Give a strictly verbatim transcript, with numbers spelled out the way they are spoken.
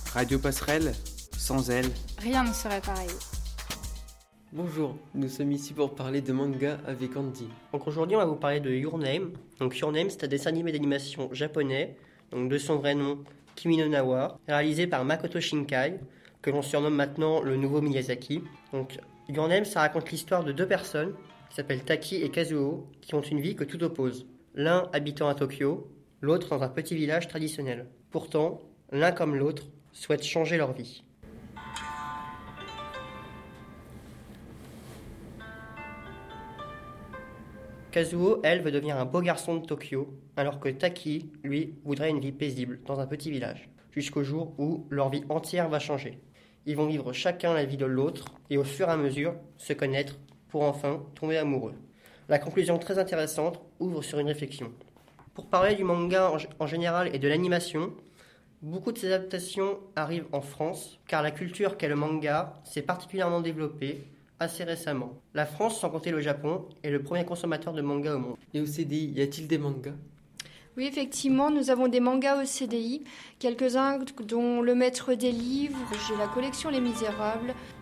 Radio Passerelle, sans elle, rien ne serait pareil. Bonjour, nous sommes ici pour parler de manga avec Andy. Donc aujourd'hui, on va vous parler de Your Name. Donc Your Name, c'est un dessin animé d'animation japonais, donc de son vrai nom Kimi no Na wa, réalisé par Makoto Shinkai, que l'on surnomme maintenant le nouveau Miyazaki. Donc Your Name, ça raconte l'histoire de deux personnes qui s'appellent Taki et Kazuo, qui ont une vie que tout oppose. L'un habitant à Tokyo, l'autre dans un petit village traditionnel. Pourtant, l'un comme l'autre souhaitent changer leur vie. Kazuo, elle, veut devenir un beau garçon de Tokyo, alors que Taki, lui, voudrait une vie paisible dans un petit village, jusqu'au jour où leur vie entière va changer. Ils vont vivre chacun la vie de l'autre et au fur et à mesure se connaître pour enfin tomber amoureux. La conclusion très intéressante ouvre sur une réflexion. Pour parler du manga en général et de l'animation, beaucoup de ces adaptations arrivent en France, car la culture qu'est le manga s'est particulièrement développée assez récemment. La France, sans compter le Japon, est le premier consommateur de manga au monde. Et au C D I, y a-t-il des mangas ? Oui, effectivement, nous avons des mangas au C D I, quelques-uns dont Le Maître des Livres, j'ai la collection Les Misérables,